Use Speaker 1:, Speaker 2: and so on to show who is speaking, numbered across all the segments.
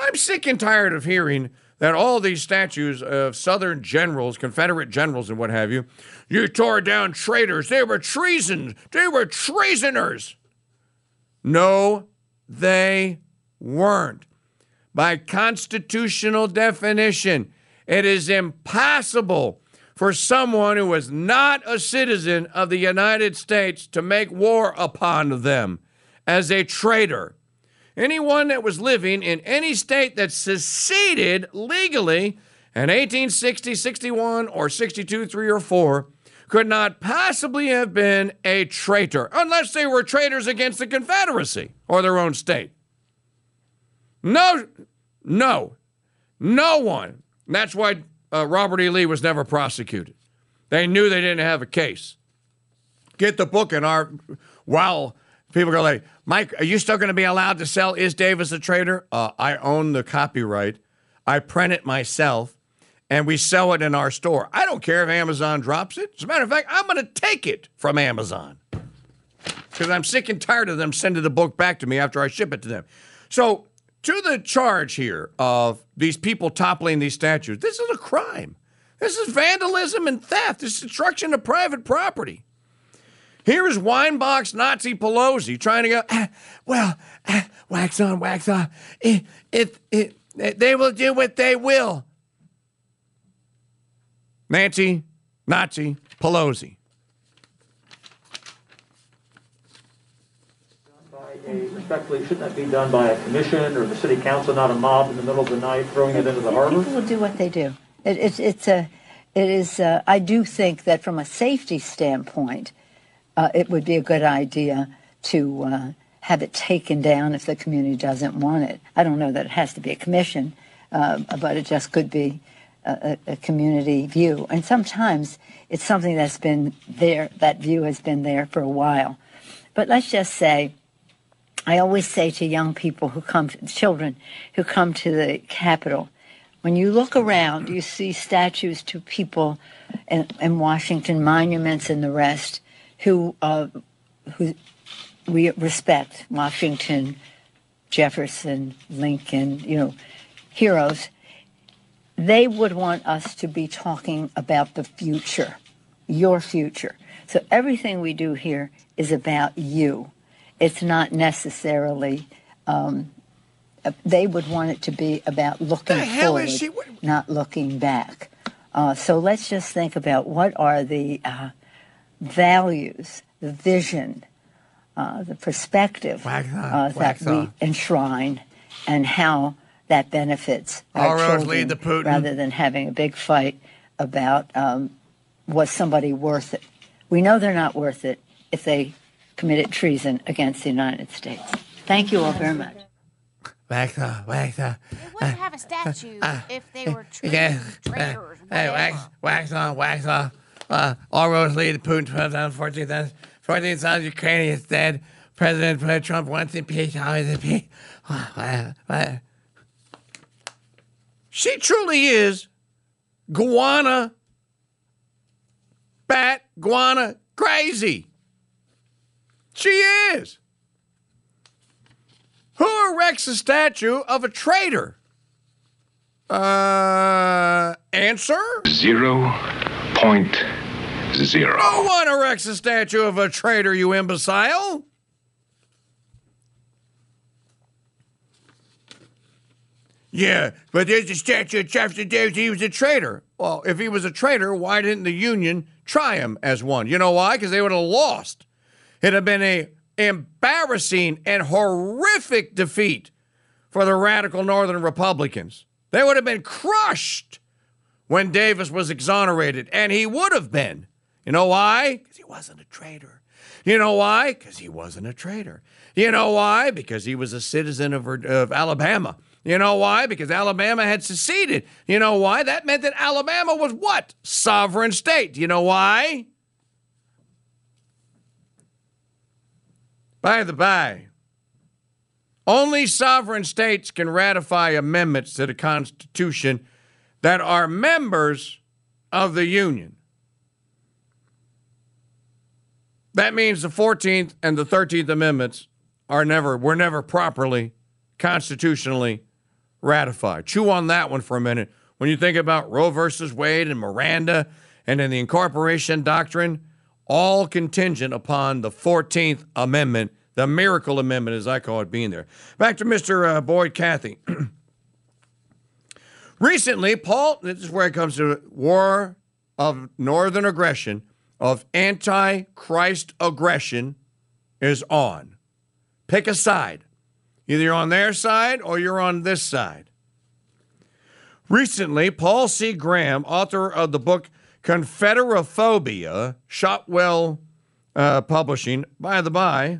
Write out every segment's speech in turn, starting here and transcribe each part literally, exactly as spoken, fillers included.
Speaker 1: I'm sick and tired of hearing that all these statues of Southern generals, Confederate generals and what have you, you tore down traitors. They were treason. They were treasoners. No, they weren't. By constitutional definition, it is impossible for someone who is not a citizen of the United States to make war upon them as a traitor. Anyone that was living in any state that seceded legally in eighteen sixty, sixty-one, or sixty-two, three, or four could not possibly have been a traitor unless they were traitors against the Confederacy or their own state. No, no, no one. And that's why uh, Robert E. Lee was never prosecuted. They knew they didn't have a case. Get the book in our, wow. People go like, Mike, are you still going to be allowed to sell Is Davis a Traitor? Uh, I own the copyright. I print it myself, and we sell it in our store. I don't care if Amazon drops it. As a matter of fact, I'm going to take it from Amazon because I'm sick and tired of them sending the book back to me after I ship it to them. So to the charge here of these people toppling these statues, this is a crime. This is vandalism and theft. This is destruction of private property. Here is Weinbach's Nazi Pelosi trying to go, ah, well, ah, wax on, wax off. It, it, it, it, they will do what they will. Nancy, Nazi Pelosi.
Speaker 2: A, respectfully, shouldn't that be done by a commission or the city council, not a mob in the middle of the night throwing it into the harbor?
Speaker 3: People will do what they do. It, it, it's a, it is. A, I do think that from a safety standpoint, uh, it would be a good idea to uh, have it taken down if the community doesn't want it. I don't know that it has to be a commission, uh, but it just could be a, a community view. And sometimes it's something that's been there. That view has been there for a while. But let's just say, I always say to young people who come, children who come to the Capitol, when you look around, you see statues to people in, in Washington, monuments and the rest, who uh, who we respect, Washington, Jefferson, Lincoln, you know, heroes. They would want us to be talking about the future, your future. So everything we do here is about you. It's not necessarily, um, they would want it to be about looking forward, she... not looking back. Uh, so let's just think about what are the uh, values, the vision, uh, the perspective uh, that we enshrine, and how that benefits our children, lead the Putin. Rather than having a big fight about um, was somebody worth it. We know they're not worth it if they committed treason against the United States. Thank you all very much.
Speaker 4: Wax off, wax off.
Speaker 5: They wouldn't have a statue uh, if they were treason,
Speaker 4: yeah.
Speaker 5: traitors,
Speaker 4: uh, Hey, wax, wax on, wax off. Uh, all roads lead to Putin. twelve thousand, fourteen thousand, fourteen thousand Ukrainians dead. President Trump wants impeached, always impeached.
Speaker 1: She truly is guana, bat, guana, crazy. She is. Who erects a statue of a traitor? Uh, answer?
Speaker 6: Zero point zero.
Speaker 1: No one erects a statue of a traitor, you imbecile. Yeah, but there's a statue of Jefferson Davis. He was a traitor. Well, if he was a traitor, why didn't the Union try him as one? You know why? Because they would have lost. It'd have been a embarrassing and horrific defeat for the radical Northern Republicans. They would have been crushed when Davis was exonerated, and he would have been. You know why? Because he wasn't a traitor. You know why? Because he wasn't a traitor. You know why? Because he was a citizen of, of Alabama. You know why? Because Alabama had seceded. You know why? That meant that Alabama was what? Sovereign state. You know why? By the by, only sovereign states can ratify amendments to the Constitution that are members of the Union. That means the fourteenth and the thirteenth Amendments are never, were never properly constitutionally ratified. Chew on that one for a minute. When you think about Roe versus Wade and Miranda and then the incorporation doctrine, all contingent upon the fourteenth Amendment, the miracle amendment, as I call it, being there. Back to Mister Uh, Boyd Cathy. Recently, Paul, this is where it comes to war of northern aggression, of anti-Christ aggression is on. Pick a side. Either you're on their side or you're on this side. Recently, Paul C. Graham, author of the book Confederophobia, Shotwell uh, Publishing, by the by,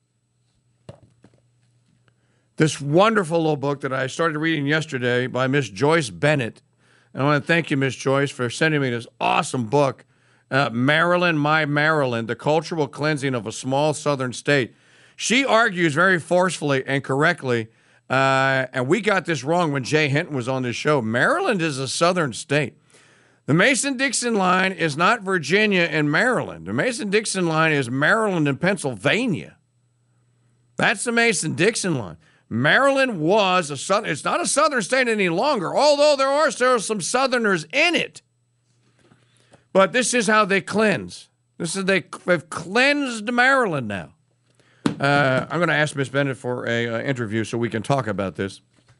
Speaker 1: this wonderful little book that I started reading yesterday by Miss Joyce Bennett. And I want to thank you, Miss Joyce, for sending me this awesome book, uh, Maryland, My Maryland, The Cultural Cleansing of a Small Southern State. She argues very forcefully and correctly, uh, and we got this wrong when Jay Hinton was on this show. Maryland is a southern state. The Mason-Dixon line is not Virginia and Maryland. The Mason-Dixon line is Maryland and Pennsylvania. That's the Mason-Dixon line. Maryland was a southern, it's not a southern state any longer, although there are still some southerners in it. But this is how they cleanse. This is, they, they've cleansed Maryland now. Uh, I'm going to ask Miss Bennett for a uh, interview so we can talk about this.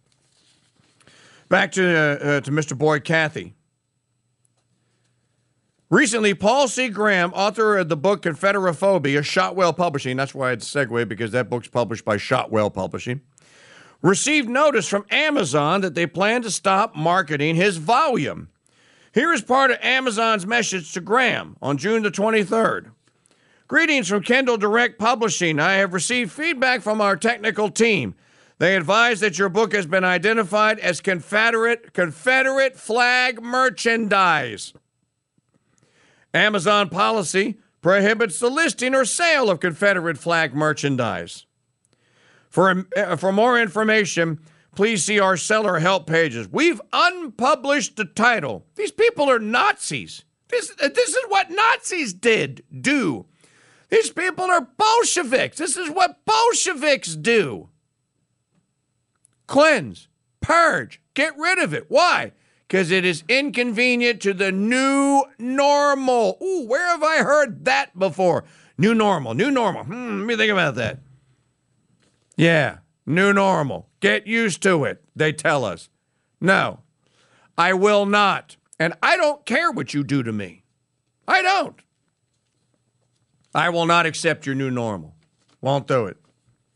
Speaker 1: Back to, uh, uh, to Mister Boyd Cathy. Recently, Paul C. Graham, author of the book Confederophobia, Shotwell Publishing, that's why it's a segue, because that book's published by Shotwell Publishing, received notice from Amazon that they plan to stop marketing his volume. Here is part of Amazon's message to Graham on June the twenty-third. Greetings from Kindle Direct Publishing. I have received feedback from our technical team. They advise that your book has been identified as Confederate, Confederate flag merchandise. Amazon policy prohibits the listing or sale of Confederate flag merchandise. For, uh, for more information, please see our seller help pages. We've unpublished the title. These people are Nazis. This, uh, this is what Nazis did, do. These people are Bolsheviks. This is what Bolsheviks do. Cleanse, purge, get rid of it. Why? Because it is inconvenient to the new normal. Ooh, where have I heard that before? New normal, new normal. Hmm, let me think about that. Yeah, new normal. Get used to it, they tell us. No, I will not. And I don't care what you do to me. I don't. I will not accept your new normal. Won't do it.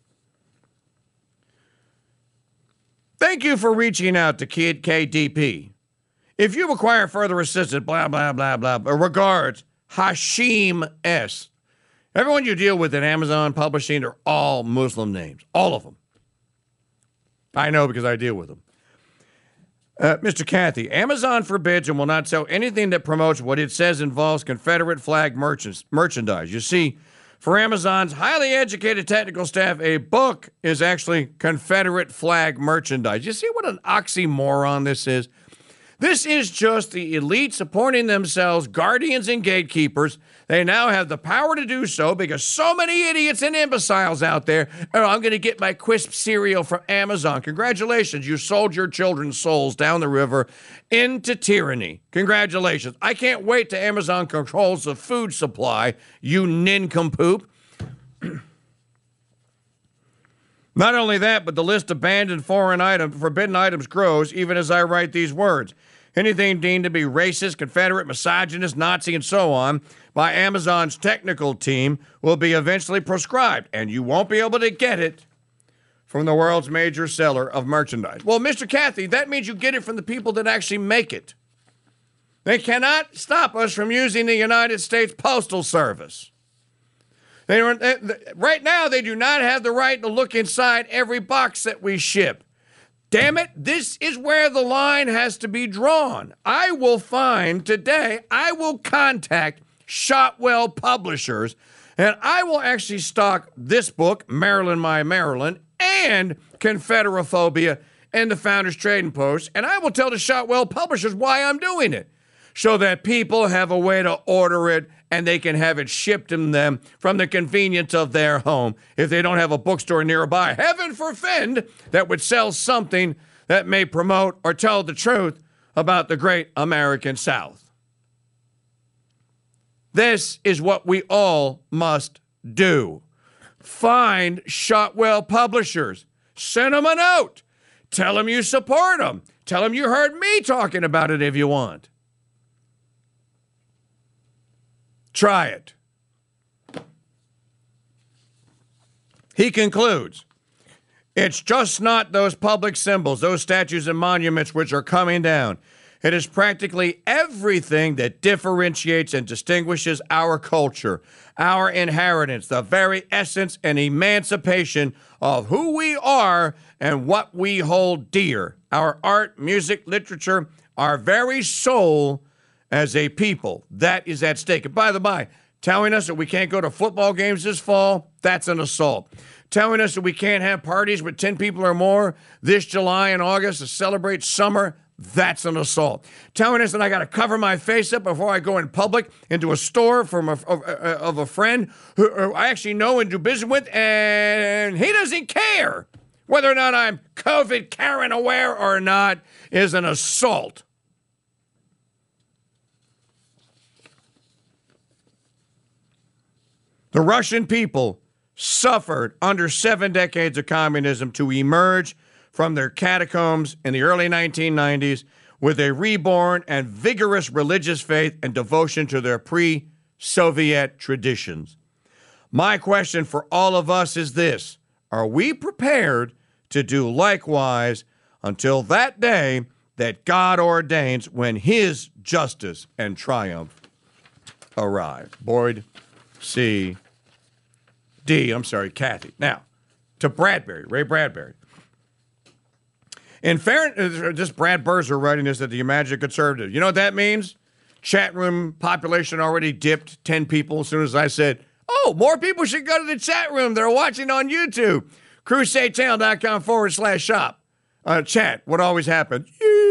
Speaker 1: Thank you for reaching out to Kid K D P. If you require further assistance, blah, blah, blah, blah, regards, Hashim S. Everyone you deal with at Amazon Publishing are all Muslim names. All of them. I know because I deal with them. Uh, Mister Cathy, Amazon forbids and will not sell anything that promotes what it says involves Confederate flag merchants, merchandise. You see, for Amazon's highly educated technical staff, a book is actually Confederate flag merchandise. You see what an oxymoron this is? This is just the elites appointing themselves guardians and gatekeepers. They now have the power to do so because so many idiots and imbeciles out there. Oh, I'm going to get my Quisp cereal from Amazon. Congratulations, you sold your children's souls down the river into tyranny. Congratulations. I can't wait till Amazon controls the food supply, you nincompoop. Not only that, but the list of banned and foreign items, forbidden items grows even as I write these words. Anything deemed to be racist, Confederate, misogynist, Nazi, and so on by Amazon's technical team will be eventually proscribed, and you won't be able to get it from the world's major seller of merchandise. Well, Mister Cathy, that means you get it from the people that actually make it. They cannot stop us from using the United States Postal Service. They are, they, right now, they do not have the right to look inside every box that we ship. Damn it, this is where the line has to be drawn. I will find today, I will contact Shotwell Publishers, and I will actually stock this book, Maryland, My Maryland, and Confederophobia, and the Founders Trading Post, and I will tell the Shotwell Publishers why I'm doing it, so that people have a way to order it and they can have it shipped to them from the convenience of their home if they don't have a bookstore nearby. Heaven forfend that would sell something that may promote or tell the truth about the great American South. This is what we all must do. Find Shotwell Publishers. Send them a note. Tell them you support them. Tell them you heard me talking about it if you want. Try it. He concludes, it's just not those public symbols, those statues and monuments which are coming down. It is practically everything that differentiates and distinguishes our culture, our inheritance, the very essence and emancipation of who we are and what we hold dear. Our art, music, literature, our very soul as a people. That is at stake. And by the by, telling us that we can't go to football games this fall, that's an assault. Telling us that we can't have parties with ten people or more this July and August to celebrate summer, that's an assault. Telling us that I got to cover my face up before I go in public into a store from a, of, of a friend who, who I actually know and do business with, and he doesn't care whether or not I'm COVID Karen aware or not, is an assault. The Russian people suffered under seven decades of communism to emerge from their catacombs in the early nineteen nineties with a reborn and vigorous religious faith and devotion to their pre-Soviet traditions. My question for all of us is this: are we prepared to do likewise until that day that God ordains when his justice and triumph arrive? Boyd C. D, I'm sorry, Kathy. Now, to Bradbury, Ray Bradbury. In fairness, this Brad Burzer writing this at the Imagine Conservative. You know what that means? Chat room population already dipped ten people as soon as I said, oh, more people should go to the chat room. They're watching on YouTube. crusade channel dot com forward slash shop. Uh, chat, what always happens?